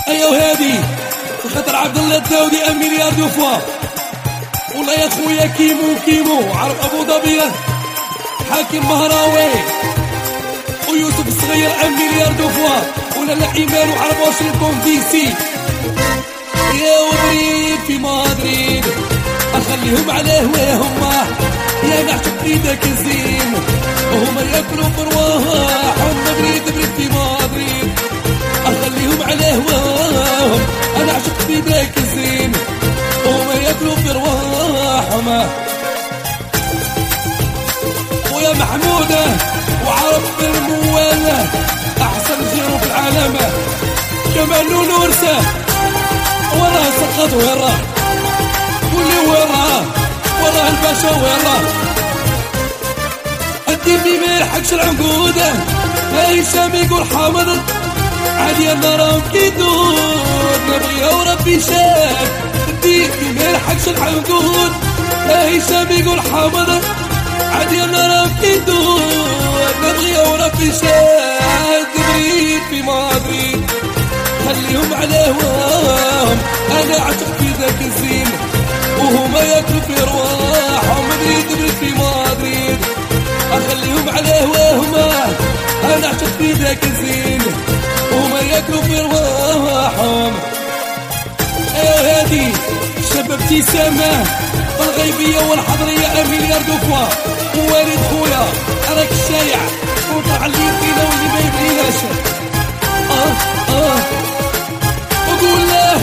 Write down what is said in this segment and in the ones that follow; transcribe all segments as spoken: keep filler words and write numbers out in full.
ايوا هادي خاطر عبد الله الداودي ان مليار دو فوا. والله يا خويا كيمو كيمو عرف ابو ظبي حاكم مهراوي ويوسف الصغير ان مليار دو فوا. ولا لا ايمان وعرف واش لكم دي سي يا وريد في مدريد اخليهم على هواهم يا نعشق في داك الزين وهما ياكلوا برواحهم. مدريد بريد في مدريد اخليهم على هواهم انا عشق في داك الزين وهما ياكلوا برواحهم. ويا محمودة وعرب بالموالة احسن زيرو في العالم كمال ونورسه وراه سقط وراه واللي وراه وراه الباشا وراه الديبي ما يلحقش العنقودة هيثم يقول حامض عادي انا راهم كيدور نبغيها وربي شاف. الديبي ما يلحقش العنقود هيثم يقول حامض عادي انا راهم كيدور نبغيها وربي شاف. بريد في مدريد خليهم على هواهم انا عشق في ذاك الزين وهما ياكلوا في رواحهم. مدريد بريد في مدريد اخليهم على هواهم انا عشق في ذاك الزين وهما ياكلوا في رواحهم. ايوا هادي شباب ابتسامه والغيبيه والحضريه مليار دو فوا. ووالد خويا راك الشايع وطلع اللي فينا واللي ما يبغيناش. اه اه وقول له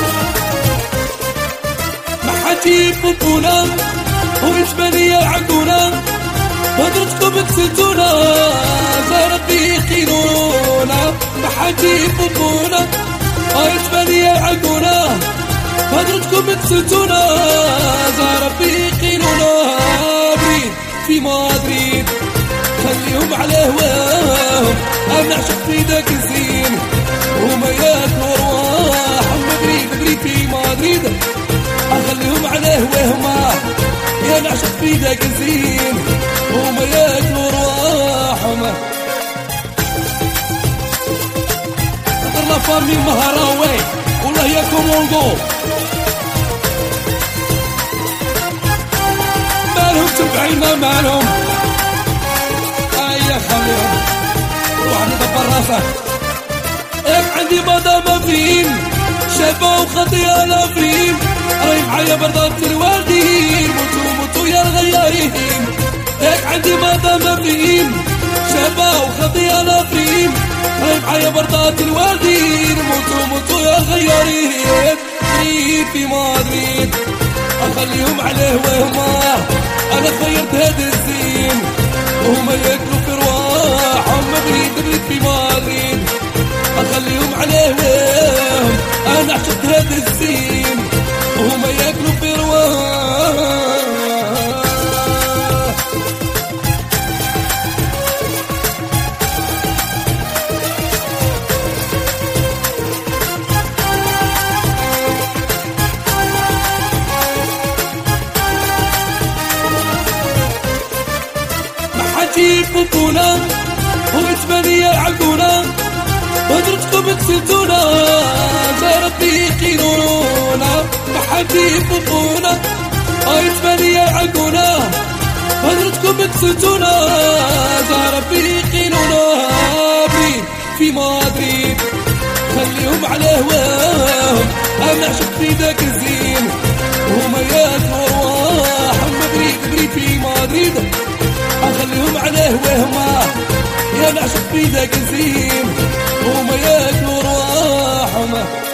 ما حد يفوتونا وإجبالية عقونا هدرتكم كسلتونا زارت بيقينونا. ما حد يفوتونا وإجبالية عقونا هدرتكم كسلتونا زارت بيقينونا. بريد في مدريد خليهم على هواهم انا عشق في داك الزين وهما ياكلوا رواحهم. مدريد بريد في مدريد اخليهم على هواهم يا نعشق في داك الزين وهما ياكلوا رواحهم. خاطر لا فامي مهراوي والله يا كوموندو مالهم تبعينا مالهم ايا خليهم روح ندبر راسك. ياك عندي مدام فين شابة وخطية لا فين راهي معايا برضات الوالدين موتو موتو يا الغيارين. ياك عندي مدام فين شابة وخطية لا فين راهي معايا برضات الوالدين موتو موتو يا الغيارين. بريد في مدريد اخليهم على هواهم انا خيرت هذا الزين وهما ياكلوا في رواحهم. بريد بريد في مدريد اخليهم على هواهم انا عشقت هذا الزين وهما ياكلوا في رواحهم. يفوتونا وإجبالية عقونا هدرتكم كسلتونا زارت بيقينونا. ما حد يفوتونا وإجبالية عقونا هدرتكم كسلتونا زارت بيقينونا. بريد في مدريد خليهم على هواهم انا عشق في ذاك الزين وهما ياكلوا رواحهم. بريد بريد في مدريد اخليهم على هواهم يا نعشق في ذاك الزين وهما ياكلوا رواحهم.